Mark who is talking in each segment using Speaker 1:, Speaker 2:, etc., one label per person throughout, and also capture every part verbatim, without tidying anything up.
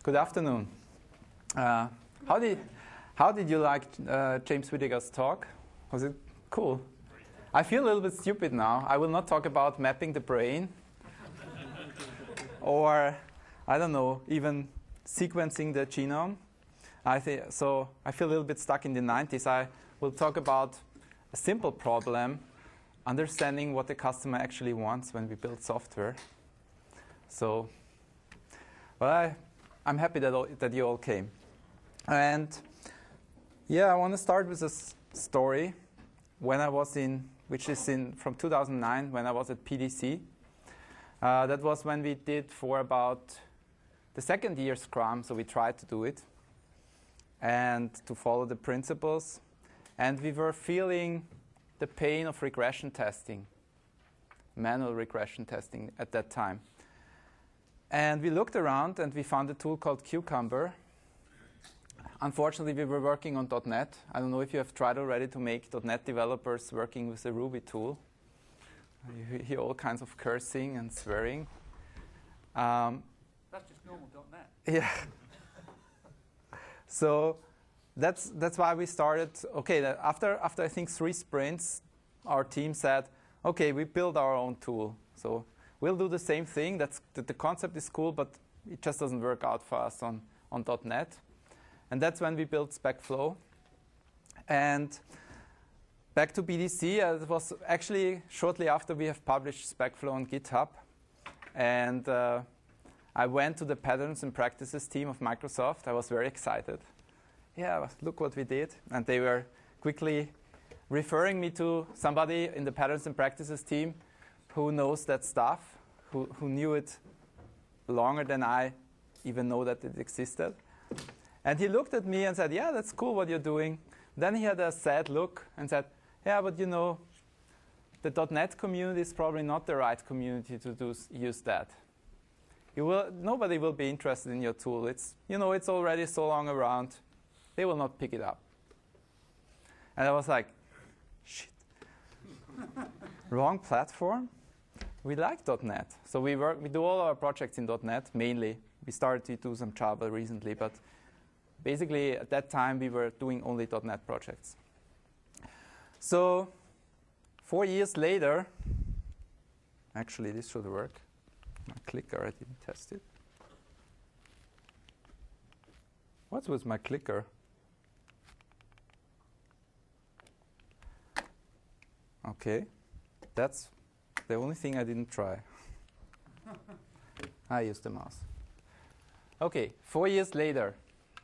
Speaker 1: Good afternoon. Uh, how did how did you like uh, James Whittaker's talk? Was it cool? I feel a little bit stupid now. I will not talk about mapping the brain, or I don't know, even sequencing the genome. I think so. I feel a little bit stuck in the nineties. I will talk about a simple problem, understanding what the customer actually wants when we build software. So, well, I, I'm happy that all, that you all came. And yeah, I want to start with a s story. When I was in, which is in from two thousand nine, when I was at P D C. Uh, that was when we did for about the second year Scrum, so we tried to do it and to follow the principles. And we were feeling the pain of regression testing, manual regression testing at that time. And we looked around and we found a tool called Cucumber. Unfortunately, we were working on dot net. I don't know if you have tried already to make dot net developers working with a Ruby tool. You hear all kinds of cursing and swearing. Um,
Speaker 2: That's just normal dot net.
Speaker 1: Yeah. So that's that's why we started. Okay, that after after I think three sprints, our team said, okay, we build our own tool. So we'll do the same thing. That's the, the concept is cool, but it just doesn't work out for us on on dot net. And that's when we built SpecFlow. And back to B D C, uh, it was actually shortly after we have published SpecFlow on GitHub. And uh, I went to the Patterns and Practices team of Microsoft. I was very excited. Yeah, look what we did. And they were quickly referring me to somebody in the Patterns and Practices team who knows that stuff, who, who knew it longer than I even know that it existed. And he looked at me and said, yeah, that's cool what you're doing. Then he had a sad look and said, yeah, but you know, the dot net community is probably not the right community to do, use that. You will, nobody will be interested in your tool. It's, you know, it's already so long around. They will not pick it up. And I was like, shit. Wrong platform? We like dot net. So we, work, we do all our projects in dot net, mainly. We started to do some Java recently, but basically, at that time, we were doing only dot net projects. So four years later, actually, this should work. My clicker, I didn't test it. What's with my clicker? OK. That's the only thing I didn't try. I used the mouse. OK, four years later.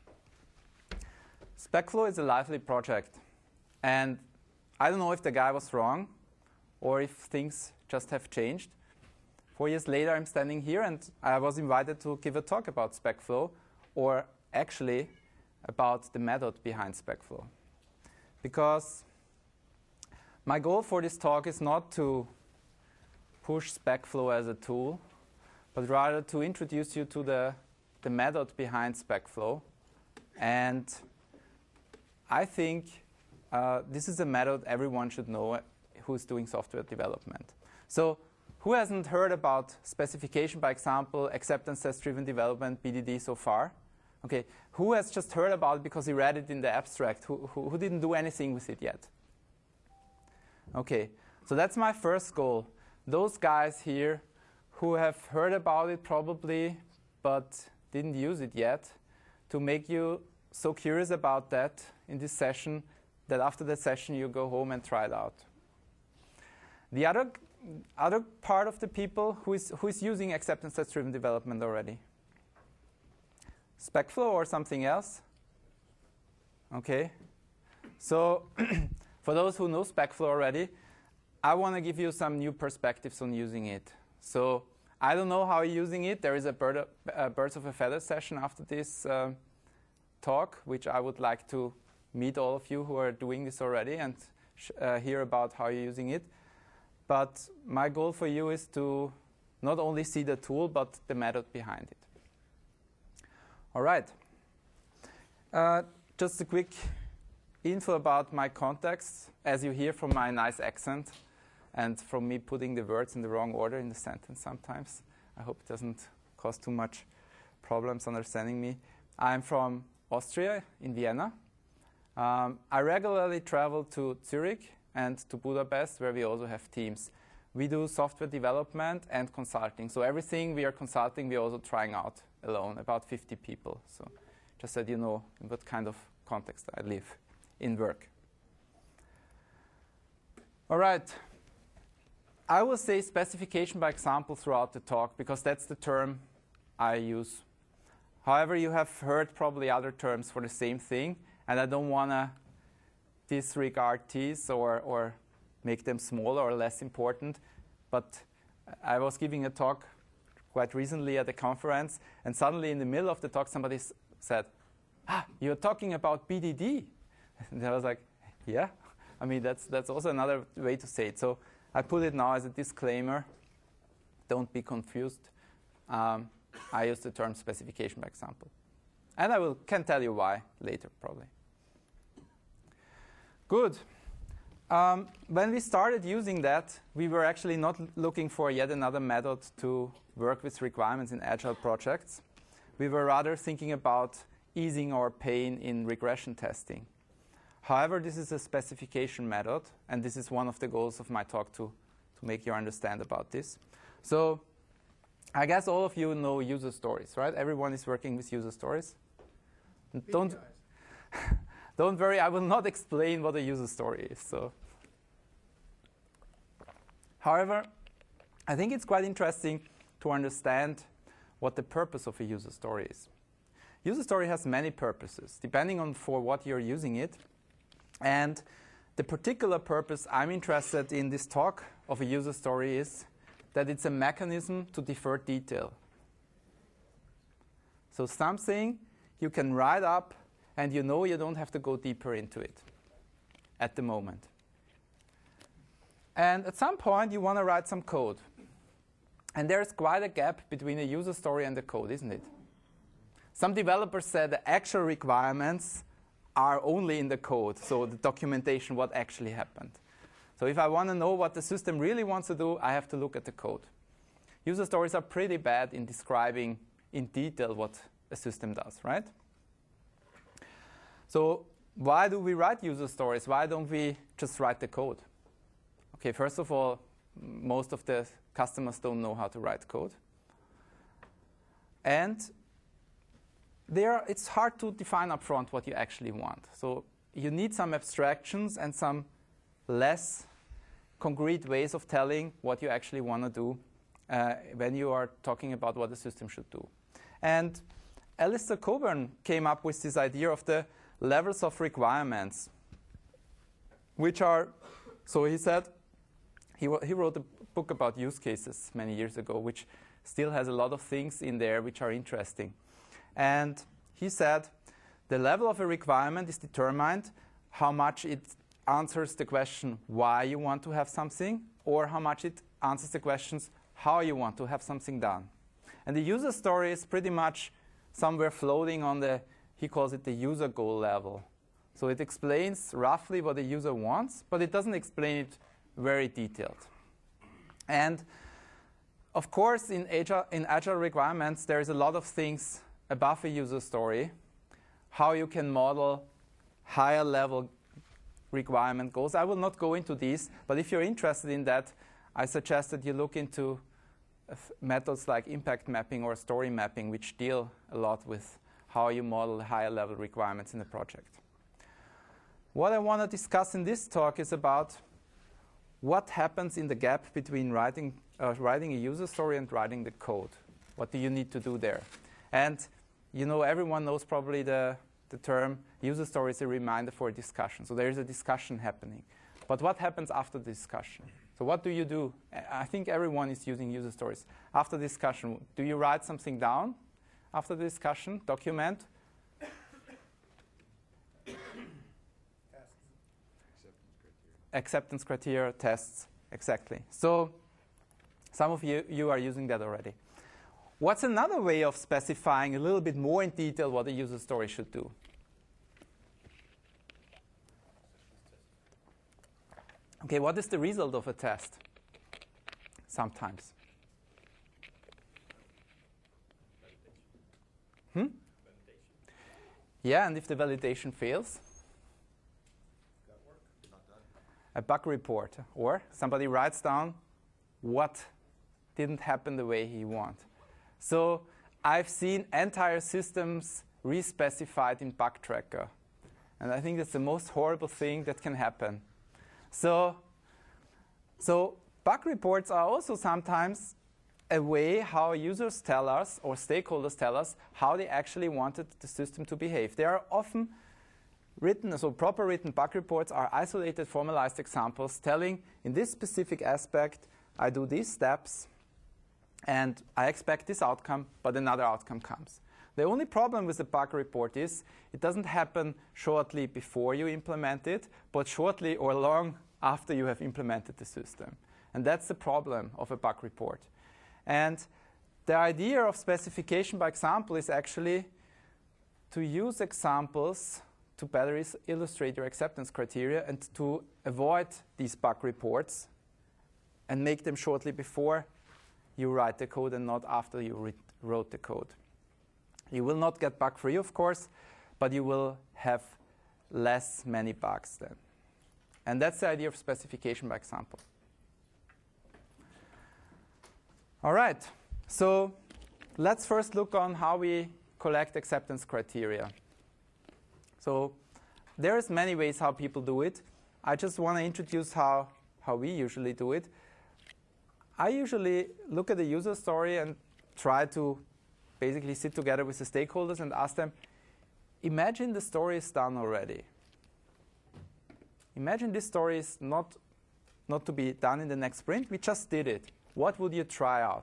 Speaker 1: SpecFlow is a lively project. And I don't know if the guy was wrong or if things just have changed. Four years later, I'm standing here, and I was invited to give a talk about SpecFlow, or actually about the method behind SpecFlow. Because my goal for this talk is not to push SpecFlow as a tool, but rather to introduce you to the, the method behind SpecFlow. And I think uh, this is a method everyone should know who's doing software development. So who hasn't heard about specification by example, acceptance test-driven development, B D D so far? Okay, who has just heard about it because he read it in the abstract? Who, who, who didn't do anything with it yet? Okay, so that's my first goal. Those guys here who have heard about it probably, but didn't use it yet, to make you so curious about that in this session that after that session you go home and try it out. The other, other part of the people who is, who is using acceptance test-driven development already? SpecFlow or something else? OK. So for those who know SpecFlow already, I want to give you some new perspectives on using it. So I don't know how you're using it. There is a bird of, uh, Birds of a Feather session after this uh, talk, which I would like to meet all of you who are doing this already and sh uh, hear about how you're using it. But my goal for you is to not only see the tool, but the method behind it. All right. Uh, just a quick info about my context. As you hear from my nice accent and from me putting the words in the wrong order in the sentence sometimes. I hope it doesn't cause too much problems understanding me. I'm from Austria, in Vienna. Um, I regularly travel to Zurich and to Budapest, where we also have teams. We do software development and consulting. So everything we are consulting, we're also trying out alone, about fifty people. So just that you know in what kind of context I live in work. All right. I will say specification by example throughout the talk, because that's the term I use. However, you have heard probably other terms for the same thing, and I don't want to disregard these or, or make them smaller or less important. But I was giving a talk quite recently at a conference, and suddenly in the middle of the talk somebody s said, ah, you're talking about B D D. And I was like, yeah. I mean, that's, that's also another way to say it. So I put it now as a disclaimer. Don't be confused. Um, I use the term specification by example. And I will, can tell you why later, probably. Good. Um, when we started using that, we were actually not looking for yet another method to work with requirements in agile projects. We were rather thinking about easing our pain in regression testing. However, this is a specification method, and this is one of the goals of my talk to, to make you understand about this. So I guess all of you know user stories, right? Everyone is working with user stories. Don't, don't worry, I will not explain what a user story is. So. However, I think it's quite interesting to understand what the purpose of a user story is. User story has many purposes, depending on for what you're using it. And the particular purpose I'm interested in this talk of a user story is that it's a mechanism to defer detail. So something you can write up, and you know you don't have to go deeper into it at the moment. And at some point, you want to write some code. And there's quite a gap between a user story and the code, isn't it? Some developers said the actual requirements are only in the code, so the documentation, what actually happened. So if I want to know what the system really wants to do, I have to look at the code. User stories are pretty bad in describing in detail what a system does, right? So why do we write user stories? Why don't we just write the code? Okay, first of all, most of the customers don't know how to write code. And there, it's hard to define upfront what you actually want. So you need some abstractions and some less concrete ways of telling what you actually want to do uh, when you are talking about what the system should do. And Alistair Cockburn came up with this idea of the levels of requirements, which are, so he said, he, he wrote a book about use cases many years ago, which still has a lot of things in there which are interesting. And he said the level of a requirement is determined how much it answers the question why you want to have something, or how much it answers the questions how you want to have something done. And the user story is pretty much somewhere floating on the, he calls it the user goal level. So it explains roughly what the user wants, but it doesn't explain it very detailed. And of course, in agile, in agile requirements, there is a lot of things above a user story, how you can model higher level requirement goals. I will not go into these, but if you're interested in that, I suggest that you look into uh, methods like impact mapping or story mapping, which deal a lot with how you model higher level requirements in a project. What I want to discuss in this talk is about what happens in the gap between writing, uh, writing a user story and writing the code. What do you need to do there? And you know, everyone knows probably the, the term user story is a reminder for a discussion. So there is a discussion happening. But what happens after the discussion? So what do you do? I think everyone is using user stories. After discussion, do you write something down after the discussion? Document? Acceptance criteria, tests, exactly. So some of you, you are using that already. What's another way of specifying a little bit more in detail what a user story should do? Okay, what is the result of a test? Sometimes. Yeah, and if the validation fails?
Speaker 2: Got work, not done.
Speaker 1: A bug report, or somebody writes down what didn't happen the way he wants. So I've seen entire systems re-specified in Bug Tracker. And I think that's the most horrible thing that can happen. So, so bug reports are also sometimes a way how users tell us, or stakeholders tell us, how they actually wanted the system to behave. They are often written, so proper written bug reports are isolated, formalized examples telling, in this specific aspect, I do these steps, and I expect this outcome, but another outcome comes. The only problem with the bug report is it doesn't happen shortly before you implement it, but shortly or long after you have implemented the system. And that's the problem of a bug report. And the idea of specification by example is actually to use examples to better illustrate your acceptance criteria and to avoid these bug reports and make them shortly before you write the code and not after you wrote the code. You will not get bug-free, of course, but you will have less many bugs then. And that's the idea of specification by example. All right, so let's first look on how we collect acceptance criteria. So there's many ways how people do it. I just want to introduce how, how we usually do it. I usually look at the user story and try to basically sit together with the stakeholders and ask them, imagine the story is done already. Imagine this story is not, not to be done in the next sprint. We just did it. What would you try out?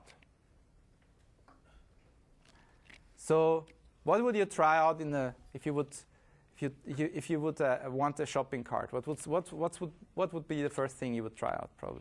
Speaker 1: So what would you try out in a, if you would, if you, if you, if you would uh, want a shopping cart? What would, what, what, would, what would be the first thing you would try out, probably?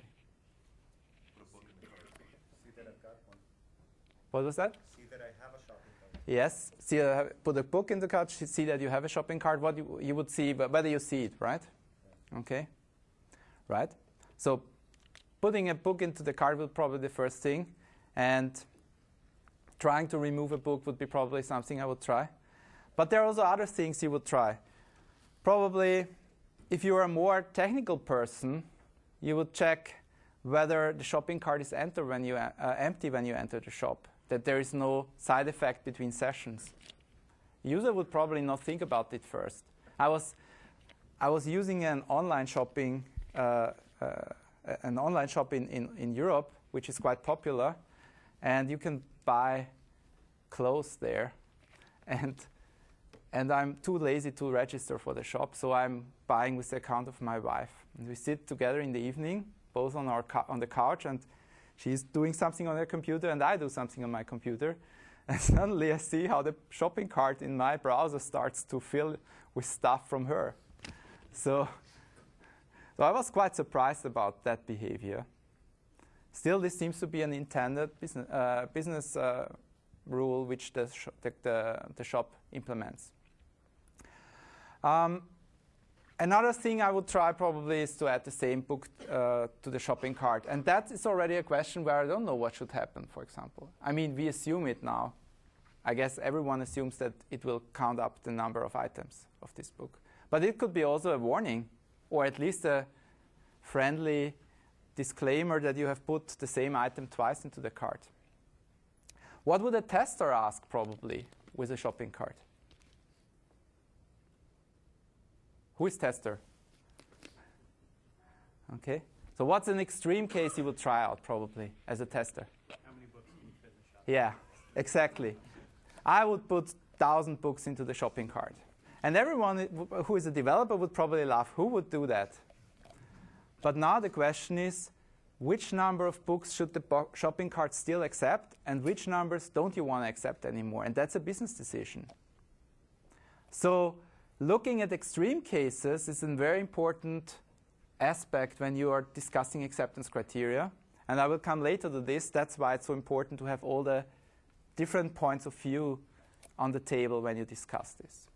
Speaker 2: See that I've got one.
Speaker 1: What was that?
Speaker 2: See that I have a shopping cart.
Speaker 1: Yes. See, uh, put a book in the cart. See that you have a shopping cart. What you, you would see, whether you see it, right? Yeah. Okay. Right. So putting a book into the cart would probably be the first thing, and trying to remove a book would be probably something I would try. But there are also other things you would try. Probably, if you are a more technical person, you would check whether the shopping cart is enter when you, uh, empty when you enter the shop, that there is no side effect between sessions. User would probably not think about it first. I was, I was using an online shopping, uh, uh, an online shop in, in, in Europe, which is quite popular, and you can buy clothes there. And, and I'm too lazy to register for the shop, so I'm buying with the account of my wife. And we sit together in the evening, both on, our on the couch, and she's doing something on her computer, and I do something on my computer. And suddenly I see how the shopping cart in my browser starts to fill with stuff from her. So, so I was quite surprised about that behavior. Still, this seems to be an intended business, uh, business uh, rule which the, sh the, the, the shop implements. Um, another thing I would try probably is to add the same book uh, to the shopping cart. And that is already a question where I don't know what should happen, for example. I mean, we assume it now. I guess everyone assumes that it will count up the number of items of this book. But it could be also a warning, or at least a friendly disclaimer that you have put the same item twice into the cart. What would a tester ask, probably, with a shopping cart? Who is tester? Okay. So what's an extreme case you would try out, probably, as a tester?
Speaker 2: How many books can you fit in the shop?
Speaker 1: Yeah, exactly. I would put one thousand books into the shopping cart. And everyone who is a developer would probably laugh. Who would do that? But now the question is, which number of books should the shopping cart still accept, and which numbers don't you want to accept anymore? And that's a business decision. So looking at extreme cases is a very important aspect when you are discussing acceptance criteria. And I will come later to this. That's why it's so important to have all the different points of view on the table when you discuss this.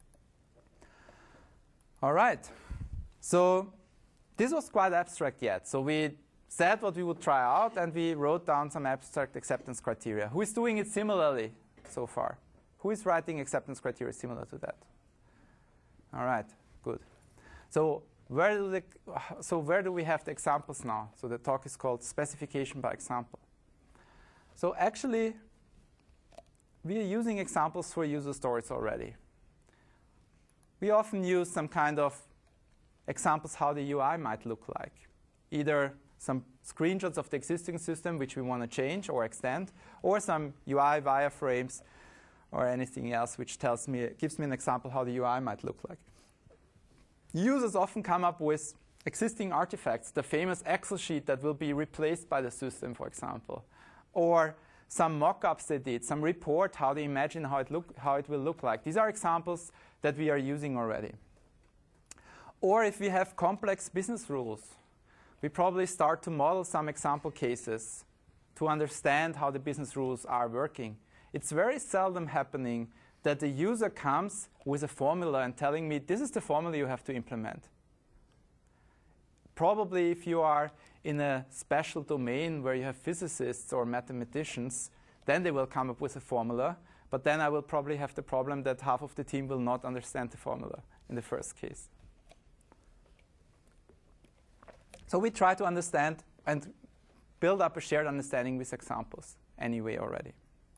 Speaker 1: All right. So this was quite abstract yet. So we said what we would try out, and we wrote down some abstract acceptance criteria. Who is doing it similarly so far? Who is writing acceptance criteria similar to that? All right, good. So where do the, so where do we have the examples now? So the talk is called specification by example. So actually, we are using examples for user stories already. We often use some kind of examples how the U I might look like. Either some screenshots of the existing system which we want to change or extend, or some U I wireframes or anything else which tells me, gives me an example how the U I might look like. Users often come up with existing artifacts, the famous Excel sheet that will be replaced by the system, for example, or some mock-ups they did, some report how they imagine how it, look, how it will look like. These are examples that we are using already. Or if we have complex business rules, we probably start to model some example cases to understand how the business rules are working. It's very seldom happening that the user comes with a formula and telling me, this is the formula you have to implement. Probably if you are in a special domain where you have physicists or mathematicians, then they will come up with a formula. But then I will probably have the problem that half of the team will not understand the formula in the first case. So we try to understand and build up a shared understanding with examples anyway already.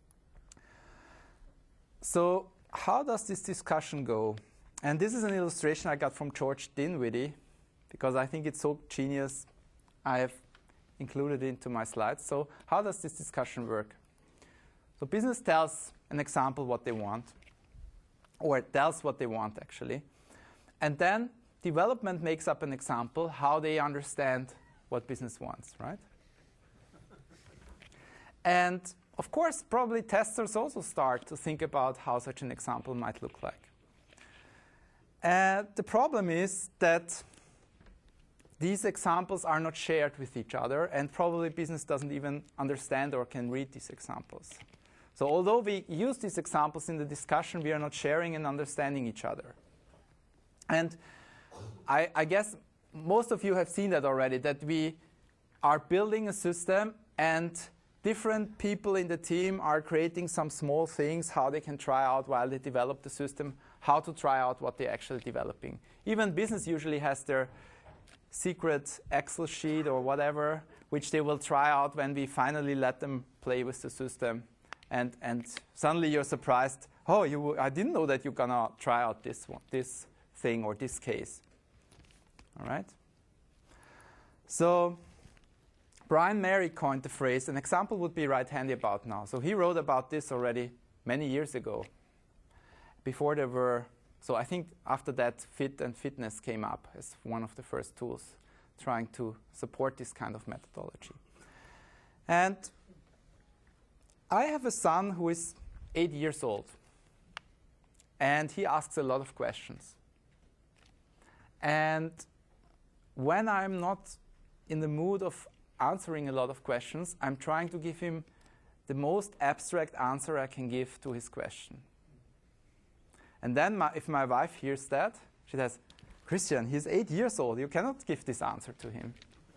Speaker 1: So how does this discussion go? And this is an illustration I got from George Dinwiddie, because I think it's so genius, I have included it into my slides. So how does this discussion work? So business tells an example what they want, or it tells what they want actually. And then development makes up an example how they understand what business wants, right? And of course, probably testers also start to think about how such an example might look like. And the problem is that these examples are not shared with each other, and probably business doesn't even understand or can read these examples. So although we use these examples in the discussion, we are not sharing and understanding each other. And I, I guess most of you have seen that already, that we are building a system and different people in the team are creating some small things, how they can try out while they develop the system, how to try out what they're actually developing. Even business usually has their secret Excel sheet or whatever, which they will try out when we finally let them play with the system. And, and suddenly you're surprised, oh, you, I didn't know that you're going to try out this one, this thing or this case. All right? So Brian Mary coined the phrase, an example would be right handy about now. So he wrote about this already many years ago, before there were, so I think after that Fit and Fitness came up as one of the first tools trying to support this kind of methodology. And I have a son who is eight years old, and he asks a lot of questions. And when I'm not in the mood of answering a lot of questions, I'm trying to give him the most abstract answer I can give to his question. And then my, if my wife hears that, she says, Christian, he's eight years old. You cannot give this answer to him.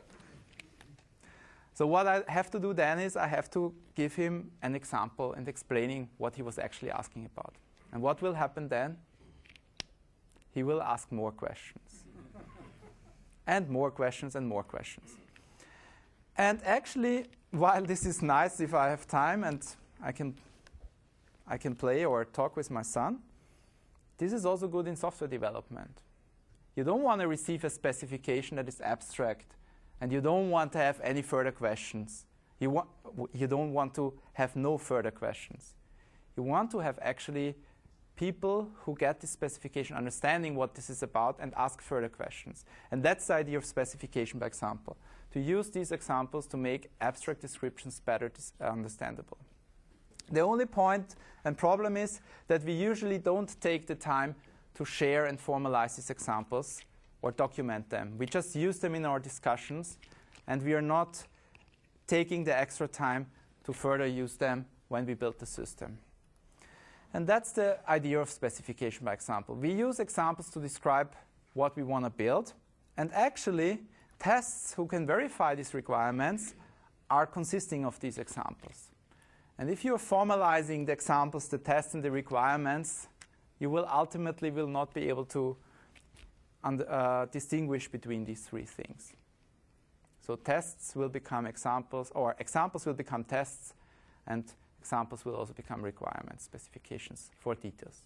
Speaker 1: So what I have to do then is I have to give him an example and explaining what he was actually asking about. And what will happen then? He will ask more questions. And more questions and more questions. And actually, while this is nice if I have time and I can, I can play or talk with my son, this is also good in software development. You don't want to receive a specification that is abstract, and you don't want to have any further questions. You, wa you don't want to have no further questions. You want to have actually people who get this specification understanding what this is about and ask further questions. And that's the idea of specification by example, to use these examples to make abstract descriptions better understandable. The only point and problem is that we usually don't take the time to share and formalize these examples or document them. We just use them in our discussions, and we are not taking the extra time to further use them when we build the system. And that's the idea of specification by example. We use examples to describe what we want to build, and actually tests who can verify these requirements are consisting of these examples. And if you're formalizing the examples, the tests, and the requirements, you will ultimately will not be able to uh, distinguish between these three things. So tests will become examples, or examples will become tests, and examples will also become requirements, specifications for details.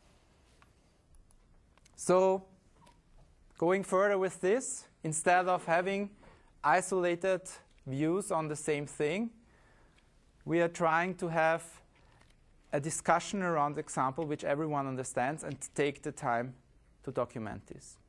Speaker 1: So going further with this, instead of having isolated views on the same thing, we are trying to have a discussion around the example which everyone understands and take the time to document this.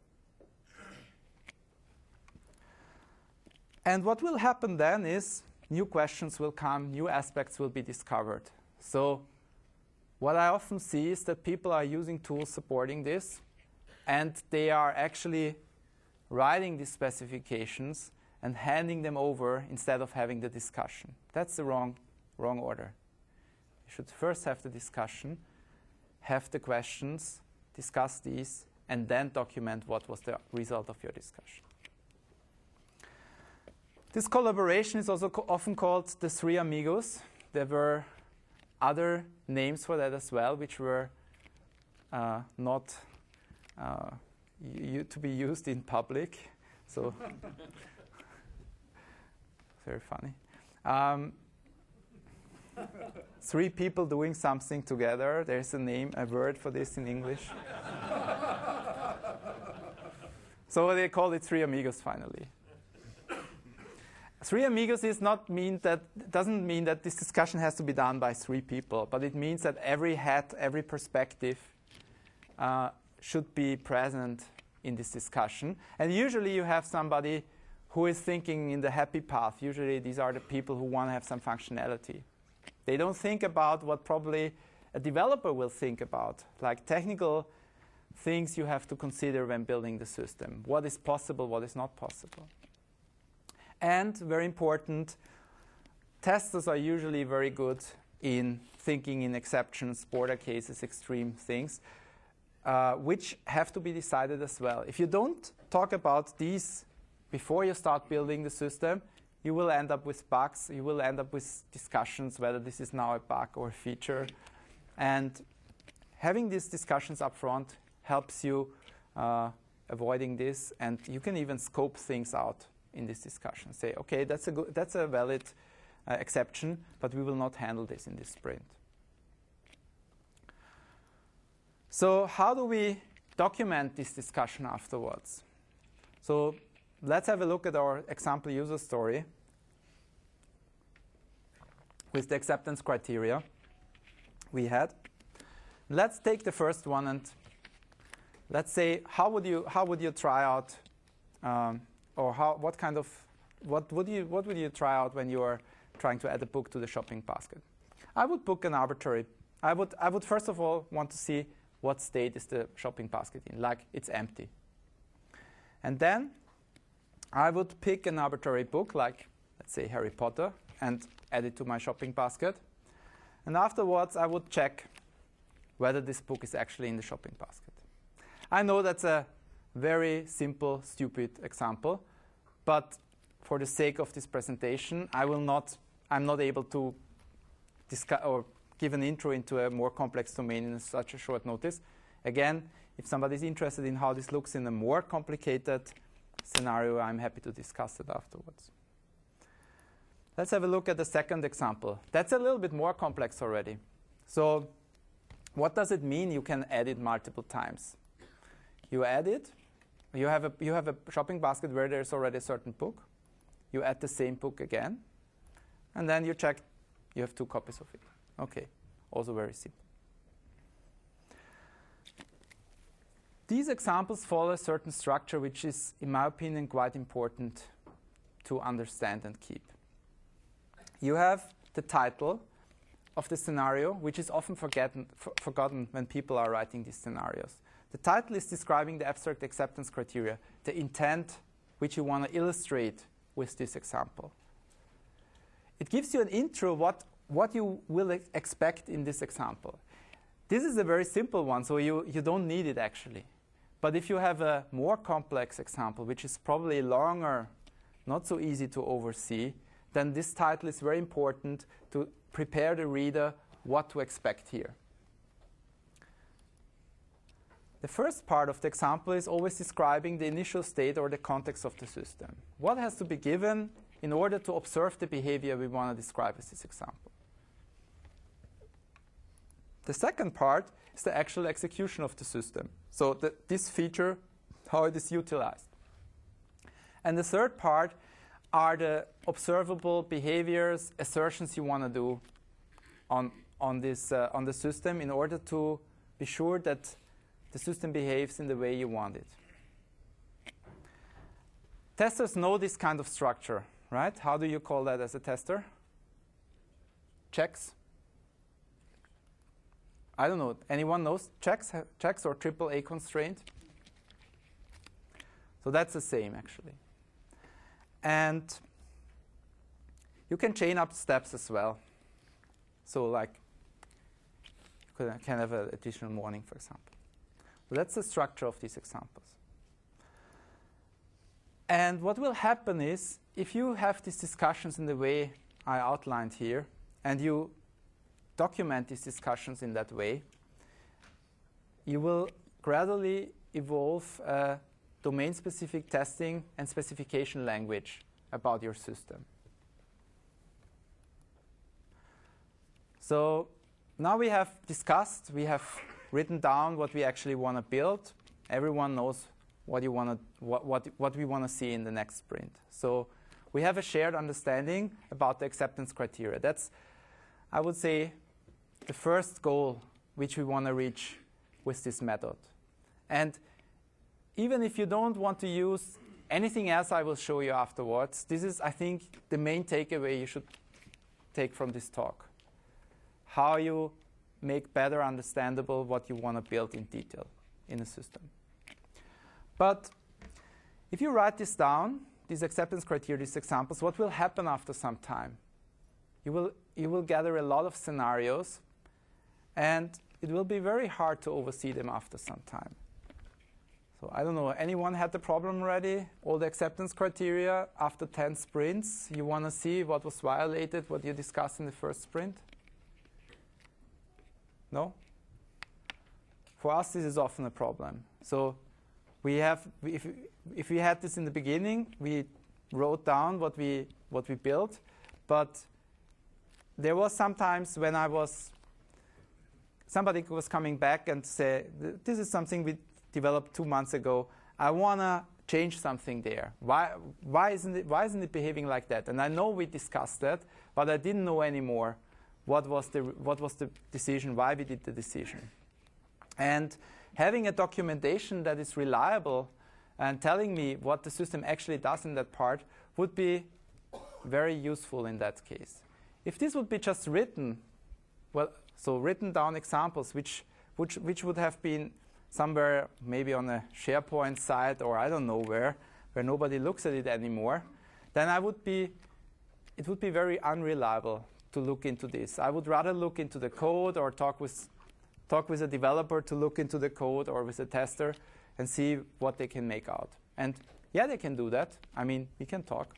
Speaker 1: And what will happen then is new questions will come, new aspects will be discovered. So what I often see is that people are using tools supporting this, and they are actually writing these specifications and handing them over instead of having the discussion. That's the wrong, wrong order. You should first have the discussion, have the questions, discuss these, and then document what was the result of your discussion. This collaboration is also co often called the Three Amigos. There were other names for that as well, which were uh, not uh, to be used in public. So very funny. Um, three people doing something together. There's a name, a word for this in English. So they call it Three Amigos finally. Three Amigos is not mean that doesn't mean that this discussion has to be done by three people, but it means that every hat, every perspective uh, should be present in this discussion. And usually you have somebody who is thinking in the happy path. Usually these are the people who want to have some functionality. They don't think about what probably a developer will think about, like technical things you have to consider when building the system. What is possible, what is not possible. And very important, testers are usually very good in thinking in exceptions, border cases, extreme things, uh, which have to be decided as well. If you don't talk about these before you start building the system, you will end up with bugs. You will end up with discussions whether this is now a bug or a feature. And having these discussions up front helps you uh, avoiding this. And you can even scope things out in this discussion. Say, OK, that's a, good, that's a valid uh, exception, but we will not handle this in this sprint. So how do we document this discussion afterwards? So let's have a look at our example user story with the acceptance criteria we had. Let's take the first one and let's say, how would you how would you try out, um, or how what kind of what would you what would you try out when you are trying to add a book to the shopping basket? I would book an arbitrary. I would I would first of all want to see what state is the shopping basket in, like it's empty. And then I would pick an arbitrary book, like let's say Harry Potter, and add it to my shopping basket. And afterwards, I would check whether this book is actually in the shopping basket. I know that's a very simple, stupid example, but for the sake of this presentation, I will not, I'm not able to discuss or give an intro into a more complex domain in such a short notice. Again, if somebody is interested in how this looks in a more complicated scenario, I'm happy to discuss it afterwards. Let's have a look at the second example. That's a little bit more complex already. So what does it mean you can add it multiple times? You add it. You have a, you have a shopping basket where there's already a certain book. You add the same book again. And then you check you have two copies of it. OK, also very simple. These examples follow a certain structure, which is, in my opinion, quite important to understand and keep. You have the title of the scenario, which is often forgotten, for, forgotten when people are writing these scenarios. The title is describing the abstract acceptance criteria, the intent which you want to illustrate with this example. It gives you an intro what, what you will ex expect in this example. This is a very simple one, so you, you don't need it actually. But if you have a more complex example, which is probably longer, not so easy to oversee, then this title is very important to prepare the reader what to expect here. The first part of the example is always describing the initial state or the context of the system. What has to be given in order to observe the behavior we want to describe as this example? The second part is the actual execution of the system. So the, this feature, how it is utilized. And the third part are the observable behaviors, assertions you want to do on, on, this, uh, on the system in order to be sure that the system behaves in the way you want it. Testers know this kind of structure, right? How do you call that as a tester? Checks? I don't know. Anyone knows checks, checks or triple A constraint? So that's the same, actually. And you can chain up steps as well. So like, you can have an additional warning, for example. So that's the structure of these examples. And what will happen is, if you have these discussions in the way I outlined here, and you document these discussions in that way, you will gradually evolve a domain-specific testing and specification language about your system. So now we have discussed, we have written down what we actually want to build. Everyone knows what you want to, what, what, what we want to see in the next sprint. So we have a shared understanding about the acceptance criteria. That's, I would say, the first goal which we want to reach with this method. And even if you don't want to use anything else I will show you afterwards, this is, I think, the main takeaway you should take from this talk. How you make better understandable what you want to build in detail in a system. But if you write this down, these acceptance criteria, these examples, what will happen after some time? You will, you will gather a lot of scenarios, and it will be very hard to oversee them after some time. So I don't know, anyone had the problem already? All the acceptance criteria after ten sprints, you want to see what was violated, what you discussed in the first sprint? No? For us, this is often a problem. So we have, if, if we had this in the beginning, we wrote down what we, what we built, but there was sometimes when I was, somebody was coming back and say, this is something we developed two months ago. I want to change something there. Why, why, isn't it, why isn't it behaving like that? And I know we discussed that, but I didn't know anymore what was the, what was the decision, why we did the decision. And having a documentation that is reliable and telling me what the system actually does in that part would be very useful in that case. If this would be just written, well, so written down examples which, which, which would have been somewhere maybe on a SharePoint site or I don't know where, where nobody looks at it anymore, then I would be, it would be very unreliable to look into this. I would rather look into the code or talk with, talk with a developer to look into the code or with a tester and see what they can make out. And yeah, they can do that. I mean, we can talk.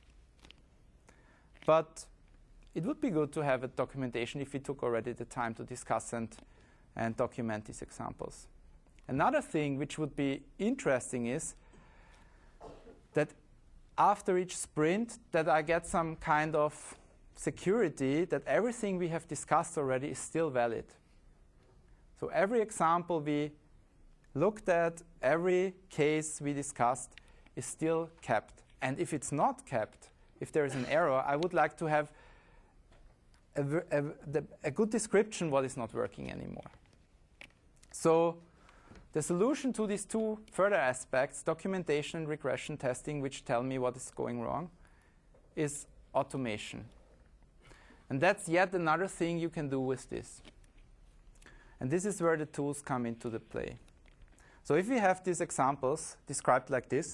Speaker 1: But it would be good to have a documentation if we took already the time to discuss and, and document these examples. Another thing which would be interesting is that after each sprint that I get some kind of security that everything we have discussed already is still valid. So every example we looked at, every case we discussed is still kept. And if it's not kept, if there is an error, I would like to have a, a, a good description what is not working anymore. So the solution to these two further aspects, documentation and regression testing, which tell me what is going wrong, is automation. And that's yet another thing you can do with this. And this is where the tools come into the play. So if we have these examples described like this,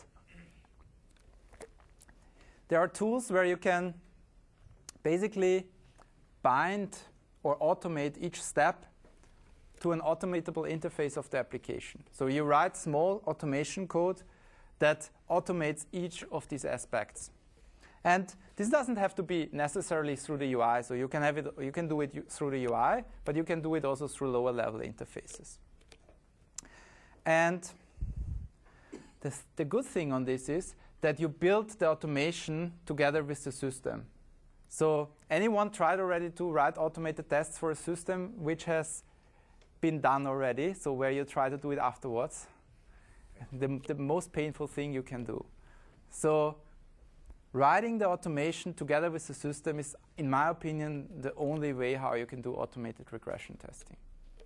Speaker 1: there are tools where you can basically bind or automate each step to an automatable interface of the application. So you write small automation code that automates each of these aspects. And this doesn't have to be necessarily through the U I. So you can have it, you can do it through the U I, but you can do it also through lower level interfaces. And the, th the good thing on this is that you build the automation together with the system. So anyone tried already to write automated tests for a system which has been done already, so where you try to do it afterwards? The, the most painful thing you can do. So writing the automation together with the system is, in my opinion, the only way how you can do automated regression testing.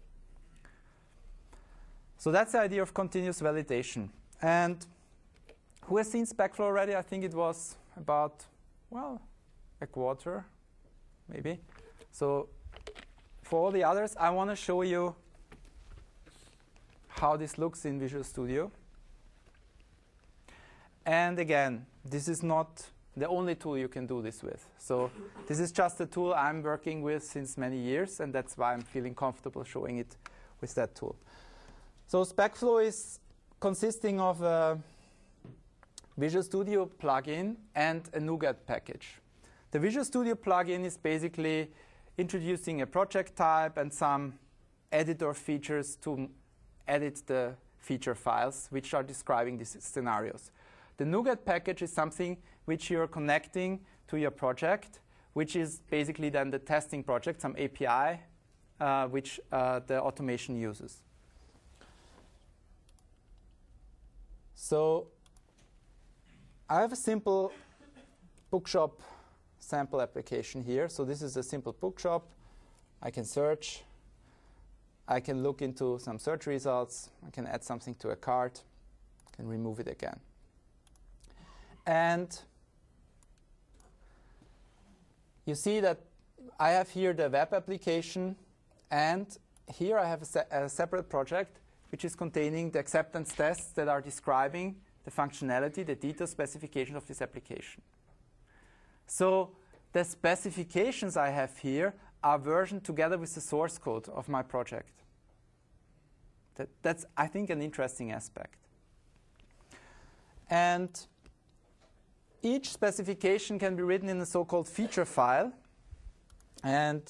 Speaker 1: So that's the idea of continuous validation. And who has seen SpecFlow already? I think it was about, well, a quarter, maybe. So for all the others, I want to show you how this looks in Visual Studio. And again, this is not the only tool you can do this with. So this is just a tool I'm working with since many years, and that's why I'm feeling comfortable showing it with that tool. So SpecFlow is consisting of a Visual Studio plugin and a NuGet package. The Visual Studio plugin is basically introducing a project type and some editor features to edit the feature files which are describing these scenarios. The NuGet package is something which you're connecting to your project, which is basically then the testing project, some A P I, uh, which uh, the automation uses. So I have a simple bookshop sample application here. So this is a simple bookshop. I can search. I can look into some search results. I can add something to a cart. I can remove it again. And you see that I have here the web application, and here I have a, se a separate project which is containing the acceptance tests that are describing the functionality, the detailed specification of this application. So the specifications I have here are versioned together with the source code of my project. That, that's, I think, an interesting aspect. And each specification can be written in a so-called feature file. And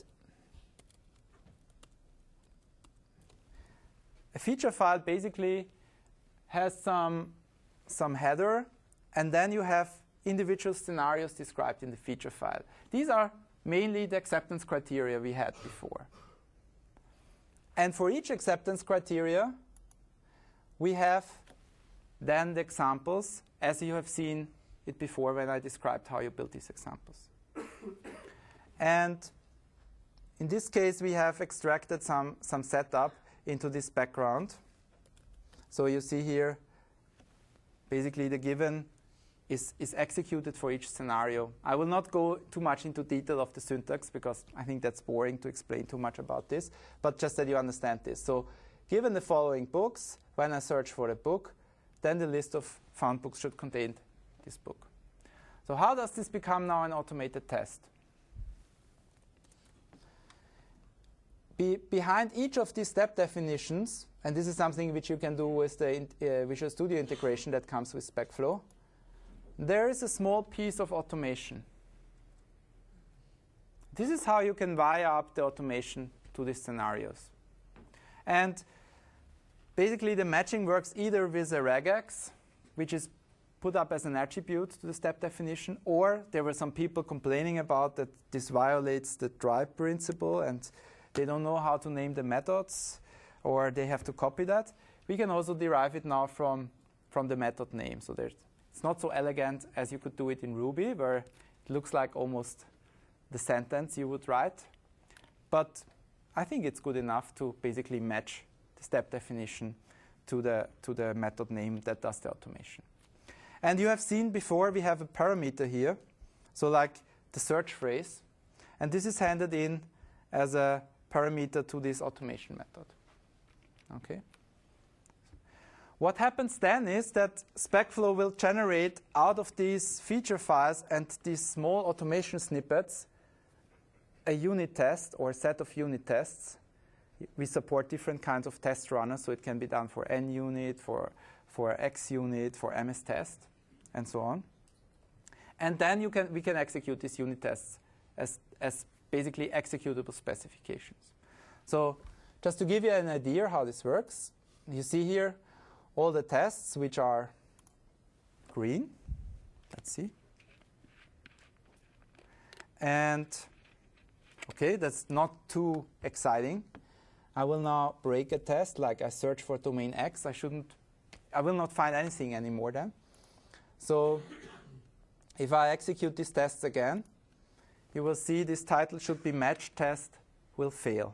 Speaker 1: a feature file basically has some, some header, and then you have individual scenarios described in the feature file. These are mainly the acceptance criteria we had before. And for each acceptance criteria, we have then the examples, as you have seen it before when I described how you build these examples. And in this case, we have extracted some, some setup into this background. So you see here, basically the given is, is executed for each scenario. I will not go too much into detail of the syntax, because I think that's boring to explain too much about this, but just that you understand this. So given the following books, when I search for a book, then the list of found books should contain this book. So how does this become now an automated test? Be behind each of these step definitions, and this is something which you can do with the in, uh, Visual Studio integration that comes with SpecFlow, there is a small piece of automation. This is how you can wire up the automation to these scenarios. And basically, the matching works either with a regex, which is put up as an attribute to the step definition, or there were some people complaining about that this violates the tribe principle, and they don't know how to name the methods, or they have to copy that. We can also derive it now from, from the method name. So there's, it's not so elegant as you could do it in Ruby, where it looks like almost the sentence you would write. But I think it's good enough to basically match the step definition to the, to the method name that does the automation. And you have seen before we have a parameter here, so like the search phrase. And this is handed in as a parameter to this automation method. Okay. What happens then is that SpecFlow will generate out of these feature files and these small automation snippets a unit test or a set of unit tests. We support different kinds of test runners, so it can be done for N unit, for, for X unit, for M S test, and so on. And then you can, we can execute these unit tests as, as basically executable specifications. So just to give you an idea how this works, you see here all the tests which are green. Let's see. And okay, that's not too exciting. I will now break a test, like I search for domain X. I shouldn't, I will not find anything anymore then. So if I execute these tests again, you will see this title should be match test will fail.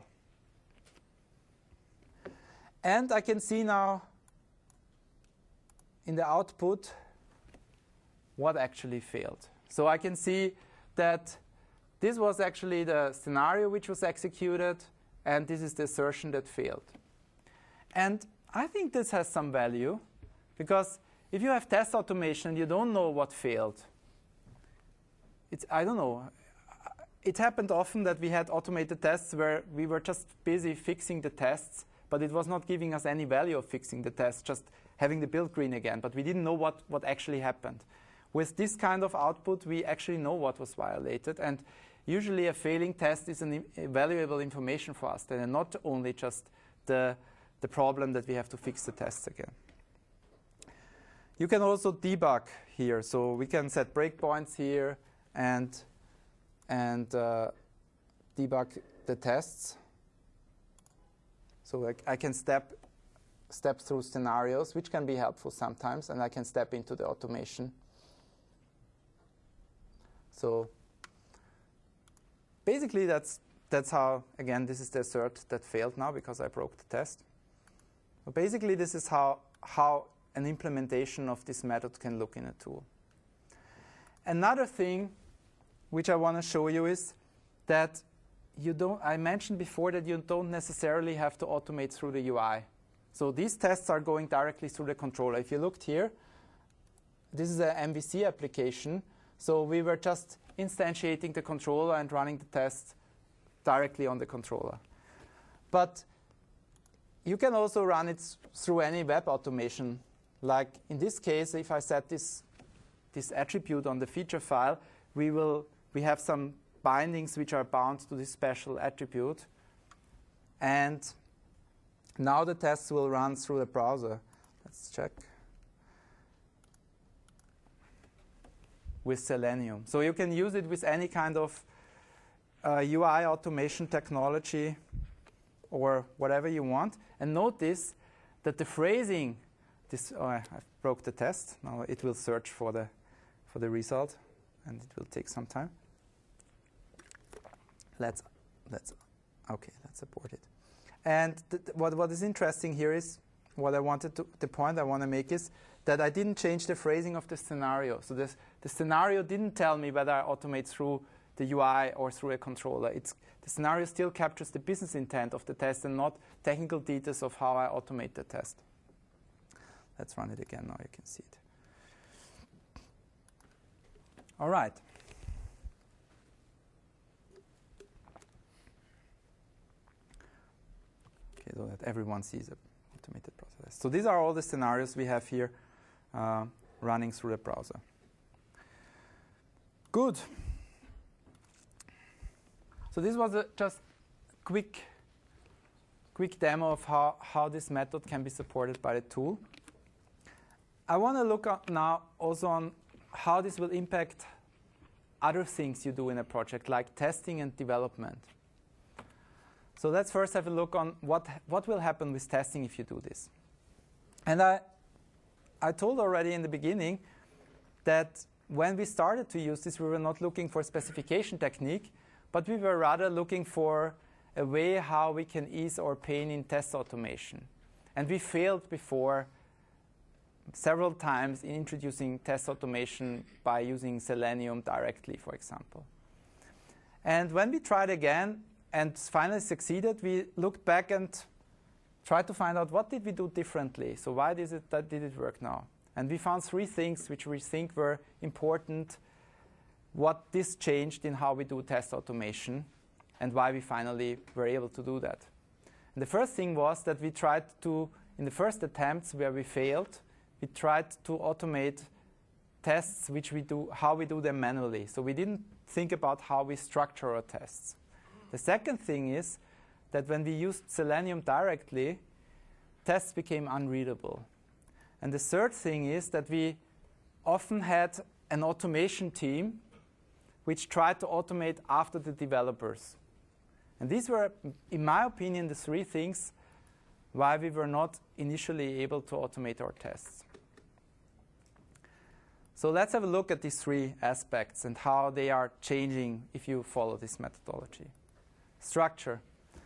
Speaker 1: And I can see now in the output what actually failed. So I can see that this was actually the scenario which was executed, and this is the assertion that failed. And I think this has some value, because if you have test automation, you don't know what failed. It's, I don't know. It happened often that we had automated tests where we were just busy fixing the tests, but it was not giving us any value of fixing the tests, just having the build green again. But we didn't know what, what actually happened. With this kind of output, we actually know what was violated. And usually a failing test is an valuable information for us, and not only just the, the problem that we have to fix the tests again. You can also debug here. So we can set breakpoints here and, and uh, debug the tests. So like I can step, step through scenarios, which can be helpful sometimes, and I can step into the automation. So basically, that's, that's how, again, this is the assert that failed now because I broke the test. But basically, this is how, how an implementation of this method can look in a tool. Another thing which I want to show you is that you don't, I mentioned before that you don't necessarily have to automate through the U I. So these tests are going directly through the controller. If you looked here, this is an M V C application. So we were just instantiating the controller and running the test directly on the controller. But you can also run it through any web automation. Like in this case, if I set this, this attribute on the feature file, we, will, we have some bindings which are bound to this special attribute. And now the tests will run through the browser. Let's check. With Selenium. So you can use it with any kind of uh, U I automation technology or whatever you want. And notice that the phrasing, this, oh, I broke the test. Now it will search for the, for the result, and it will take some time. Let's, let's, OK, let's abort it. And th what, what is interesting here is, what I wanted to, the point I want to make is that I didn't change the phrasing of the scenario. So this, the scenario didn't tell me whether I automate through the U I or through a controller. It's, the scenario still captures the business intent of the test and not technical details of how I automate the test. Let's run it again. Now you can see it. All right. Okay, so that everyone sees it. Automated process. So these are all the scenarios we have here uh, running through the browser. Good. So this was a just quick, quick demo of how, how this method can be supported by the tool. I want to look now also on how this will impact other things you do in a project, like testing and development. So let's first have a look on what, what will happen with testing if you do this. And I, I told already in the beginning that when we started to use this, we were not looking for specification technique, but we were rather looking for a way how we can ease our pain in test automation. And we failed before several times in introducing test automation by using Selenium directly, for example. And when we tried again, and finally succeeded, we looked back and tried to find out what did we do differently. So why did it, that did it work now? And we found three things which we think were important, what this changed in how we do test automation, and why we finally were able to do that. And the first thing was that we tried to, in the first attempts where we failed, we tried to automate tests which we do, how we do them manually. So we didn't think about how we structure our tests. The second thing is that when we used Selenium directly, tests became unreadable. And the third thing is that we often had an automation team which tried to automate after the developers. And these were, in my opinion, the three things why we were not initially able to automate our tests. So let's have a look at these three aspects and how they are changing if you follow this methodology. Structure.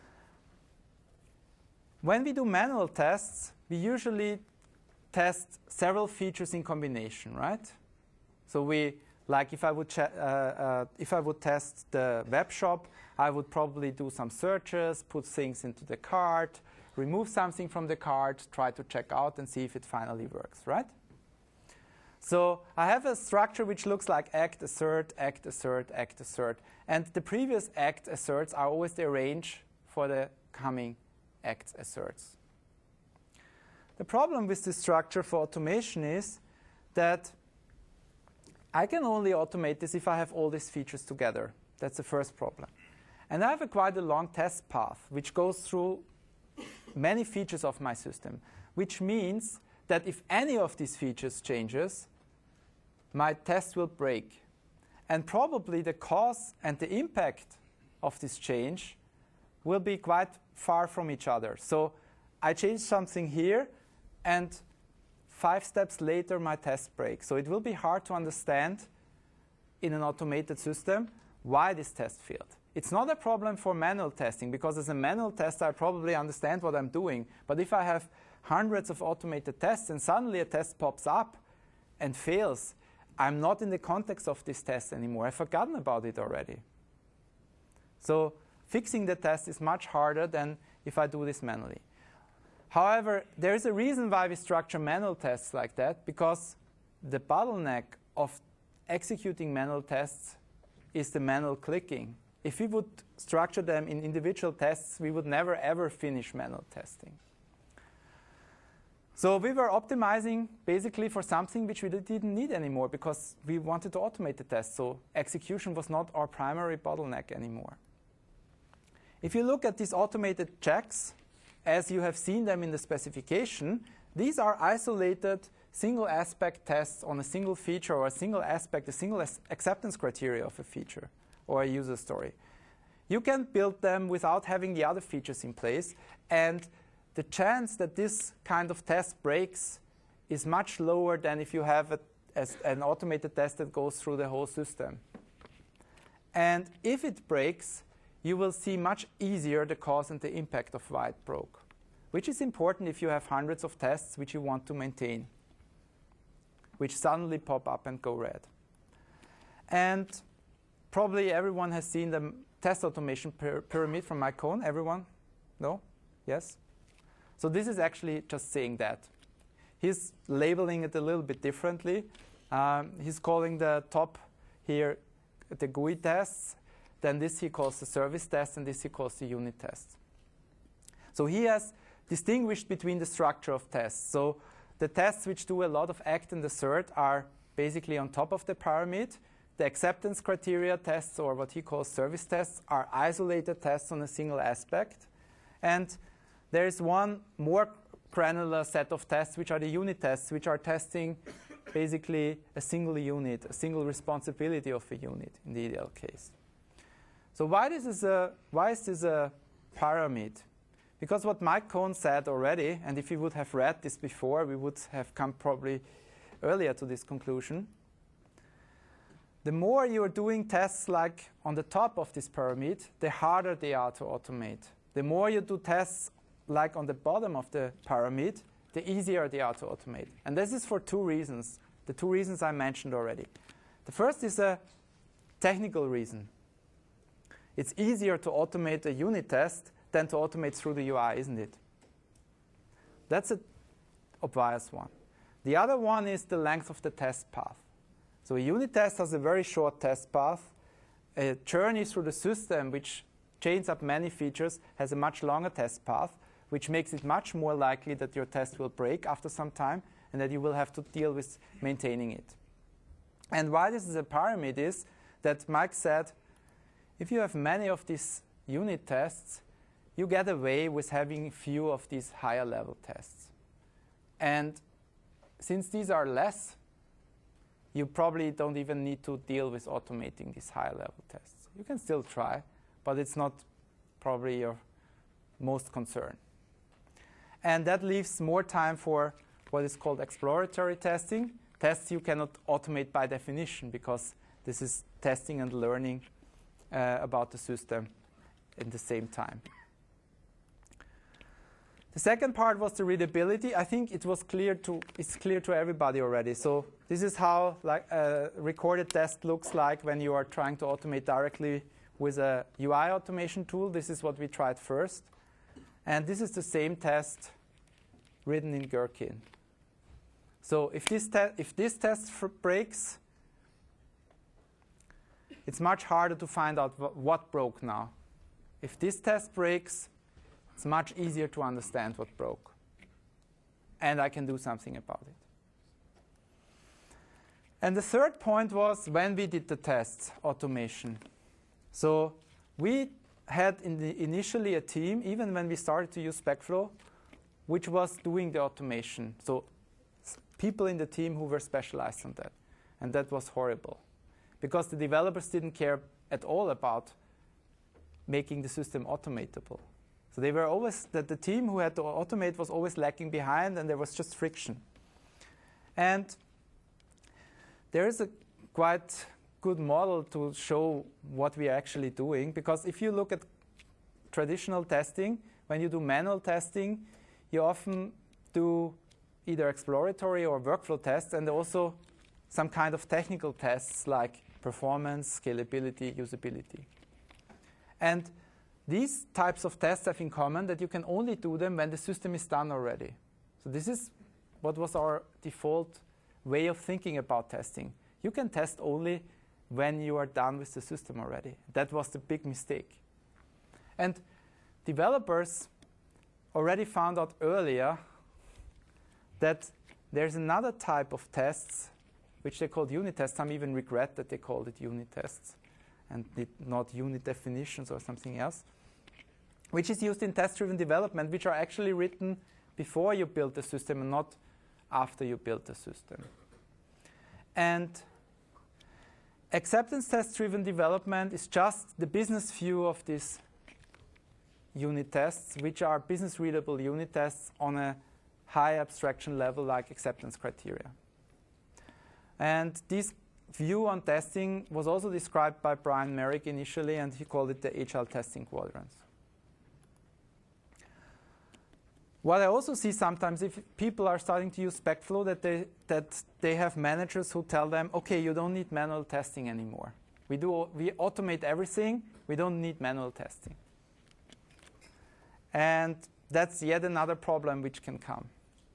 Speaker 1: When we do manual tests, we usually test several features in combination, right? So we, like if I would, uh, uh, if I would test the web shop, I would probably do some searches, put things into the cart, remove something from the cart, try to check out and see if it finally works, right? So I have a structure which looks like act, assert, act, assert, act, assert. And the previous act, asserts are always the range for the coming act, asserts. The problem with this structure for automation is that I can only automate this if I have all these features together. That's the first problem. And I have a quite a long test path which goes through many features of my system, which means that if any of these features changes, my test will break. And probably the cause and the impact of this change will be quite far from each other. So I change something here, and five steps later, my test breaks. So it will be hard to understand in an automated system why this test failed. It's not a problem for manual testing, because as a manual tester, I probably understand what I'm doing. But if I have hundreds of automated tests and suddenly a test pops up and fails, I'm not in the context of this test anymore. I've forgotten about it already. So fixing the test is much harder than if I do this manually. However, there is a reason why we structure manual tests like that, because the bottleneck of executing manual tests is the manual clicking. If we would structure them in individual tests, we would never ever finish manual testing. So we were optimizing basically for something which we didn't need anymore because we wanted to automate the test. So execution was not our primary bottleneck anymore. If you look at these automated checks, as you have seen them in the specification, these are isolated single aspect tests on a single feature or a single aspect, a single acceptance criteria of a feature or a user story. You can build them without having the other features in place, and the chance that this kind of test breaks is much lower than if you have a, as an automated test that goes through the whole system. And if it breaks, you will see much easier the cause and the impact of why it broke, which is important if you have hundreds of tests which you want to maintain, which suddenly pop up and go red. And probably everyone has seen the test automation pyra- pyramid from Mike Cohn. Everyone? No? Yes? So this is actually just saying that. He's labeling it a little bit differently. Um, he's calling the top here the G U I tests. Then this he calls the service test, and this he calls the unit test. So he has distinguished between the structure of tests. So the tests which do a lot of act and assert are basically on top of the pyramid. The acceptance criteria tests, or what he calls service tests, are isolated tests on a single aspect. And there is one more granular set of tests, which are the unit tests, which are testing basically a single unit, a single responsibility of a unit in the ideal case. So why, this is, a, why is this a pyramid? Because what Mike Cohn said already, and if we would have read this before, we would have come probably earlier to this conclusion. The more you are doing tests like on the top of this pyramid, the harder they are to automate. The more you do tests like on the bottom of the pyramid, the easier they are to automate. And this is for two reasons, the two reasons I mentioned already. The first is a technical reason. It's easier to automate a unit test than to automate through the U I, isn't it? That's an obvious one. The other one is the length of the test path. So a unit test has a very short test path. A journey through the system, which chains up many features, has a much longer test path, which makes it much more likely that your test will break after some time and that you will have to deal with maintaining it. And why this is a pyramid is that Mike said, if you have many of these unit tests, you get away with having few of these higher level tests. And since these are less, you probably don't even need to deal with automating these higher level tests. You can still try, but it's not probably your most concern. And that leaves more time for what is called exploratory testing, tests you cannot automate by definition because this is testing and learning uh, about the system at the same time. The second part was the readability. I think it was clear to it's clear to everybody already. So this is how like a recorded test looks like when you are trying to automate directly with a U I automation tool. This is what we tried first. And this is the same test written in Gherkin. So if this, te if this test breaks, it's much harder to find out wh what broke now. If this test breaks, it's much easier to understand what broke. And I can do something about it. And the third point was when we did the tests, automation. So we had in the initially a team, even when we started to use SpecFlow, which was doing the automation. So people in the team who were specialized on that. And that was horrible. Because the developers didn't care at all about making the system automatable. So they were always, that the team who had to automate was always lagging behind, and there was just friction. And there is a quite good model to show what we are actually doing, because if you look at traditional testing, when you do manual testing, you often do either exploratory or workflow tests, and also some kind of technical tests like performance, scalability, usability. And these types of tests have in common that you can only do them when the system is done already. So this is what was our default way of thinking about testing. You can test only when you are done with the system already. That was the big mistake. And developers already found out earlier that there's another type of tests which they called unit tests. Some even regret that they called it unit tests and not unit definitions or something else, which is used in test-driven development, which are actually written before you build the system and not after you build the system. And acceptance test-driven development is just the business view of these unit tests, which are business-readable unit tests on a high abstraction level like acceptance criteria. And this view on testing was also described by Brian Merrick initially, and he called it the agile testing quadrants. What I also see sometimes, if people are starting to use SpecFlow, that they, that they have managers who tell them, OK, you don't need manual testing anymore. We, do, we automate everything. We don't need manual testing. And that's yet another problem which can come.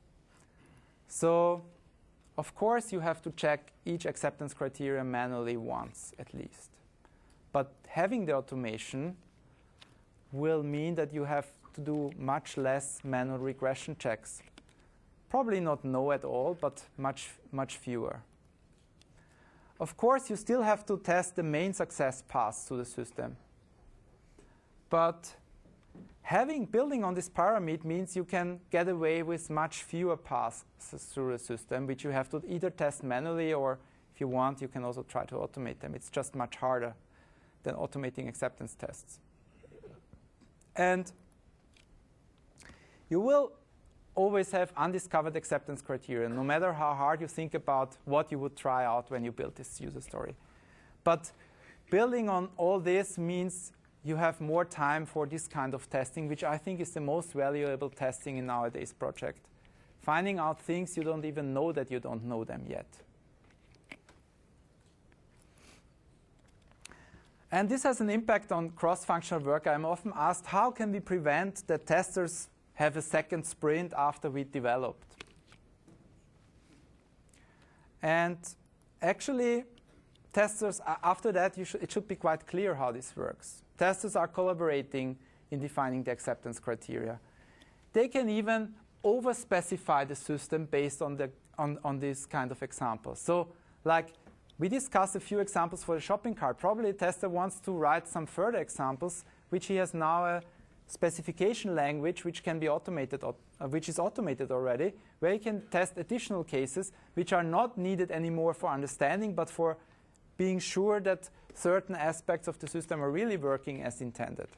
Speaker 1: So of course, you have to check each acceptance criteria manually once at least. But having the automation will mean that you have to do much less manual regression checks. Probably not no at all, but much, much fewer. Of course, you still have to test the main success paths to the system. But having building on this pyramid means you can get away with much fewer paths through the system, which you have to either test manually, or if you want, you can also try to automate them. It's just much harder than automating acceptance tests. And you will always have undiscovered acceptance criteria, no matter how hard you think about what you would try out when you build this user story. But building on all this means you have more time for this kind of testing, which I think is the most valuable testing in nowadays project. Finding out things you don't even know that you don't know them yet. And this has an impact on cross-functional work. I'm often asked, how can we prevent that testers have a second sprint after we developed? And actually, testers, after that, you should, it should be quite clear how this works. Testers are collaborating in defining the acceptance criteria. They can even over-specify the system based on, the, on, on this kind of example. So like we discussed a few examples for the shopping cart. Probably the tester wants to write some further examples, which he has now a specification language which can be automated, uh, which is automated already, where he can test additional cases which are not needed anymore for understanding, but for being sure that certain aspects of the system are really working as intended.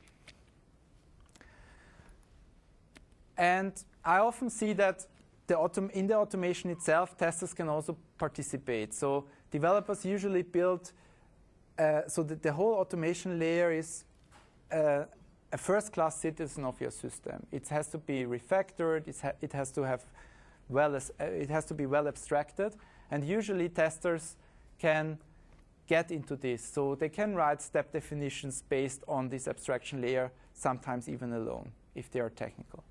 Speaker 1: And I often see that the autom in the automation itself, testers can also participate. So developers usually build, uh, so that the whole automation layer is uh, a first-class citizen of your system. It has to be refactored. It's ha it has to have well, as, uh, it has to be well abstracted, and usually testers can get into this. So they can write step definitions based on this abstraction layer, sometimes even alone, if they are technical.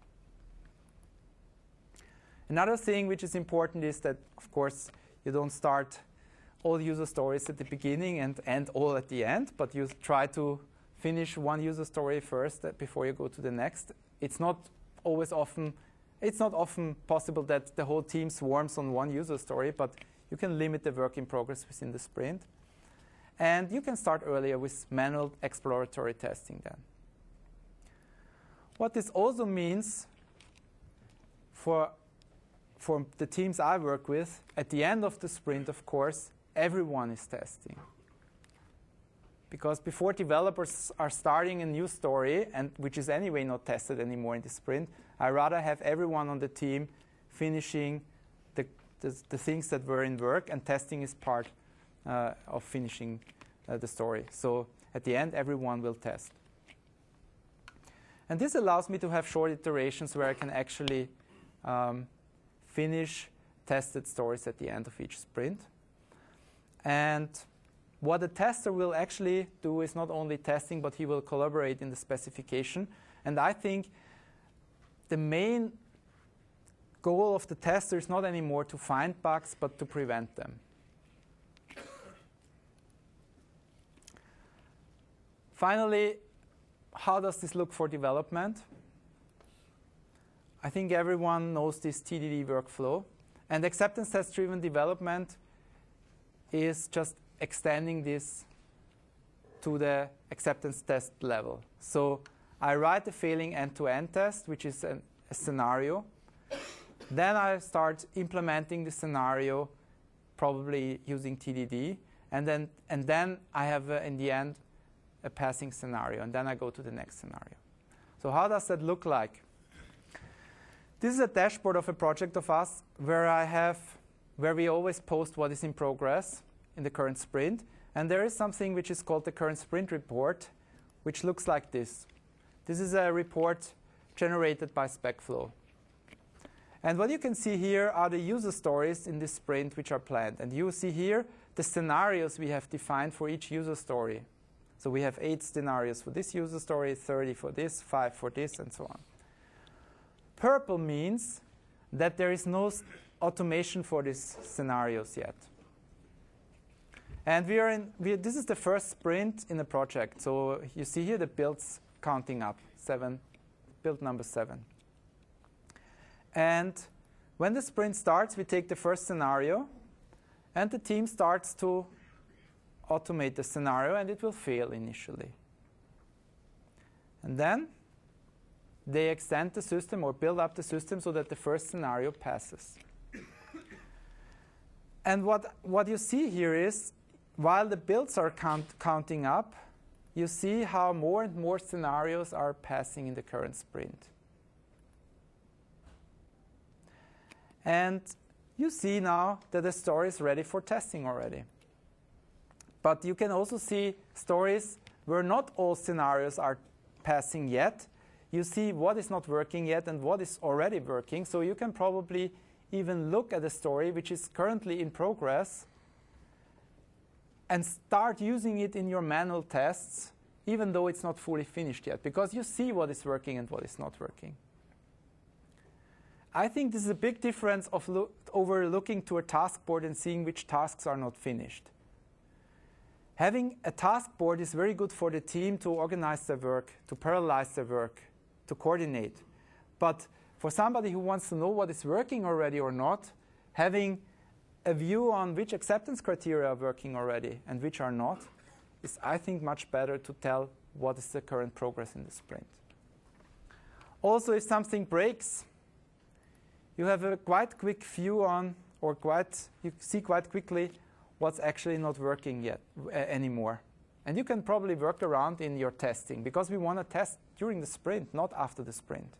Speaker 1: Another thing which is important is that, of course, you don't start all user stories at the beginning and end all at the end, but you try to finish one user story first before you go to the next. It's not always often, it's not often possible that the whole team swarms on one user story, but you can limit the work in progress within the sprint. And you can start earlier with manual exploratory testing then. What this also means for For the teams I work with, at the end of the sprint, of course, everyone is testing. Because before developers are starting a new story, and which is anyway not tested anymore in the sprint, I rather have everyone on the team finishing the, the, the things that were in work, and testing is part uh, of finishing uh, the story. So at the end, everyone will test. And this allows me to have short iterations where I can actually um, finish tested stories at the end of each sprint. And what the tester will actually do is not only testing, but he will collaborate in the specification. And I think the main goal of the tester is not anymore to find bugs, but to prevent them. Finally, how does this look for development? I think everyone knows this T D D workflow. And acceptance test-driven development is just extending this to the acceptance test level. So I write a failing end-to-end test, which is an, a scenario. Then I start implementing the scenario, probably using T D D. And then, and then I have, uh, in the end, a passing scenario. And then I go to the next scenario. So how does that look like? This is a dashboard of a project of us where I have, where we always post what is in progress in the current sprint. And there is something which is called the current sprint report, which looks like this. This is a report generated by SpecFlow. And what you can see here are the user stories in this sprint which are planned. And you see here the scenarios we have defined for each user story. So we have eight scenarios for this user story, thirty for this, five for this, and so on. Purple means that there is no automation for these scenarios yet. And we are in, we, this is the first sprint in the project. So you see here the builds counting up, seven, build number seven. And when the sprint starts, we take the first scenario, and the team starts to automate the scenario, and it will fail initially. And then they extend the system or build up the system so that the first scenario passes. And what, what you see here is, while the builds are count, counting up, you see how more and more scenarios are passing in the current sprint. And you see now that the story is ready for testing already. But you can also see stories where not all scenarios are passing yet. You see what is not working yet and what is already working. So you can probably even look at a story which is currently in progress and start using it in your manual tests, even though it's not fully finished yet, because you see what is working and what is not working. I think this is a big difference of lo- over looking to a task board and seeing which tasks are not finished. Having a task board is very good for the team to organize their work, to parallelize their work, to coordinate. But for somebody who wants to know what is working already or not, having a view on which acceptance criteria are working already and which are not is, I think, much better to tell what is the current progress in the sprint. Also, if something breaks, you have a quite quick view on, or quite, you see quite quickly what's actually not working yet uh, anymore. And you can probably work around in your testing, because we want to test during the sprint, not after the sprint.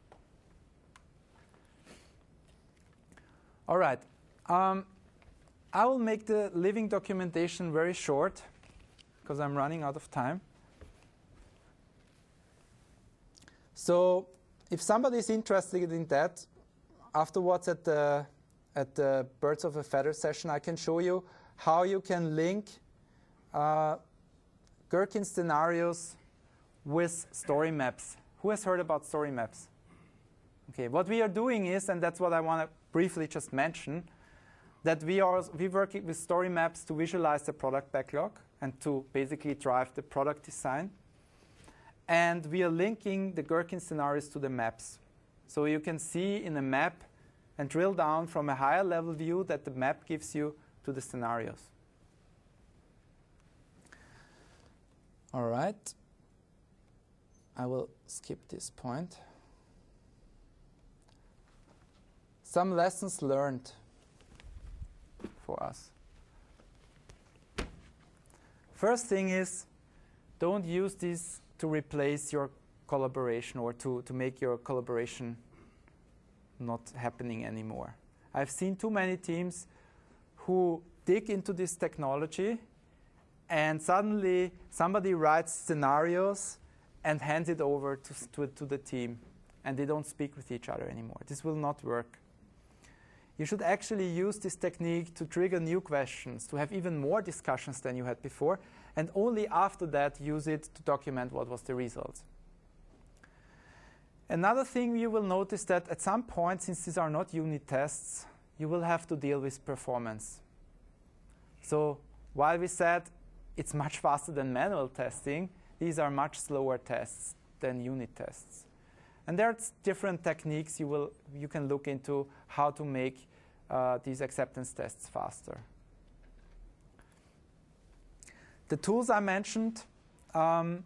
Speaker 1: All right. Um, I will make the living documentation very short, because I'm running out of time. So if somebody is interested in that, afterwards at the, at the Birds of a Feather session, I can show you how you can link uh, Gherkin scenarios with story maps. Who has heard about story maps? Okay, what we are doing is, and that's what I want to briefly just mention, that we are we working with story maps to visualize the product backlog and to basically drive the product design. And we are linking the Gherkin scenarios to the maps. So you can see in a map and drill down from a higher level view that the map gives you to the scenarios. All right. I will skip this point. Some lessons learned for us. First thing is, don't use this to replace your collaboration or to, to make your collaboration not happening anymore. I've seen too many teams who dig into this technology and suddenly somebody writes scenarios and hands it over to, to, to the team, and they don't speak with each other anymore. This will not work. You should actually use this technique to trigger new questions, to have even more discussions than you had before, and only after that use it to document what was the result. Another thing you will notice that at some point, since these are not unit tests, you will have to deal with performance. So while we said it's much faster than manual testing, these are much slower tests than unit tests. And there are different techniques you, will, you can look into how to make uh, these acceptance tests faster. The tools I mentioned, um,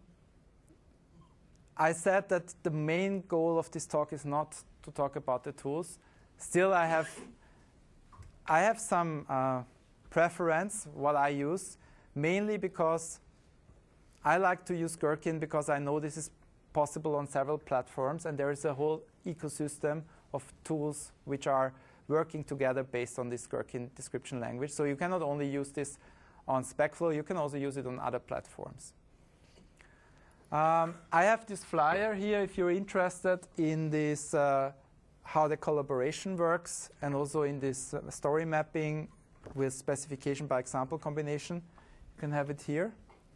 Speaker 1: I said that the main goal of this talk is not to talk about the tools. Still, I have, I have some uh, preference what I use, mainly because I like to use Gherkin because I know this is possible on several platforms, and there is a whole ecosystem of tools which are working together based on this Gherkin description language. So you cannot only use this on SpecFlow, you can also use it on other platforms. Um, I have this flyer here if you're interested in this, uh, how the collaboration works, and also in this uh, story mapping with specification by example combination. You can have it here.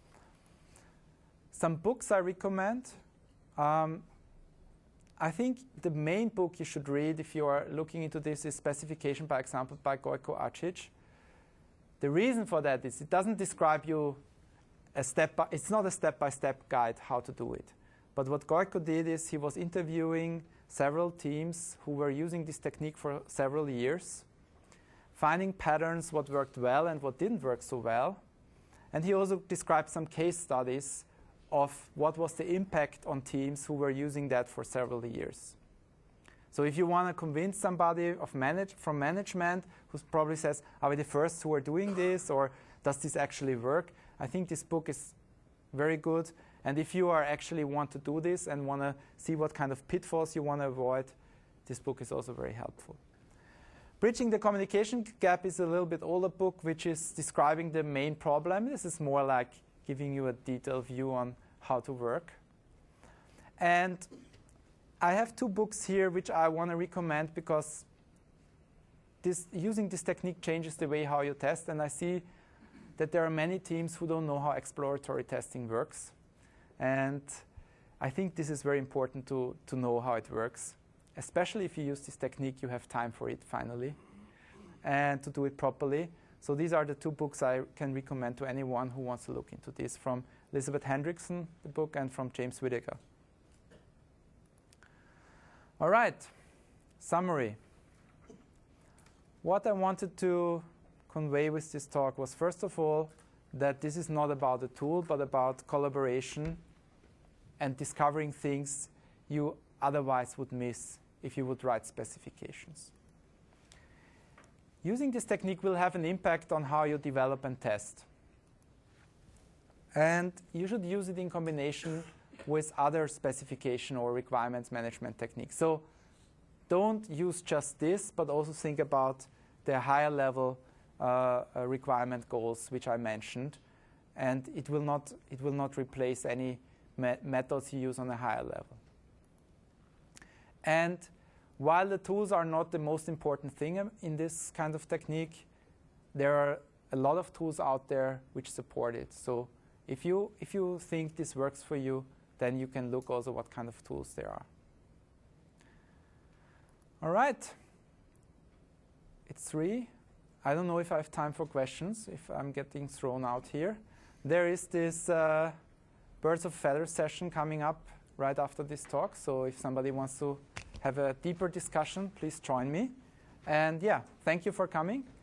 Speaker 1: Some books I recommend. Um, I think the main book you should read if you are looking into this is Specification by Example by Gojko Acic. The reason for that is it doesn't describe you a step by, it's not a step-by-step guide how to do it. But what Gojko did is he was interviewing several teams who were using this technique for several years, finding patterns, what worked well and what didn't work so well. And he also described some case studies of what was the impact on teams who were using that for several years. So if you want to convince somebody of manage, from management who probably says, are we the first who are doing this, or does this actually work? I think this book is very good. And if you are actually want to do this and want to see what kind of pitfalls you want to avoid, this book is also very helpful. Bridging the Communication Gap is a little bit older book, which is describing the main problem. This is more like giving you a detailed view on how to work. And I have two books here which I want to recommend because this, using this technique changes the way how you test. And I see that there are many teams who don't know how exploratory testing works. And I think this is very important to, to know how it works. Especially if you use this technique, you have time for it finally, and to do it properly. So these are the two books I can recommend to anyone who wants to look into this, from Elizabeth Hendrickson, the book, and from James Whittaker. All right, summary. What I wanted to convey with this talk was, first of all, that this is not about a tool, but about collaboration and discovering things you otherwise would miss if you would write specifications. Using this technique will have an impact on how you develop and test. And you should use it in combination with other specification or requirements management techniques. So don't use just this, but also think about the higher level uh, uh, requirement goals which I mentioned. And it will not, it will not replace any me methods you use on a higher level. And while the tools are not the most important thing in this kind of technique, there are a lot of tools out there which support it. So if you, if you think this works for you, then you can look also what kind of tools there are. All right. It's three. I don't know if I have time for questions, if I'm getting thrown out here. There is this uh, Birds of Feathers session coming up right after this talk. So if somebody wants to have a deeper discussion, please join me. And yeah, thank you for coming.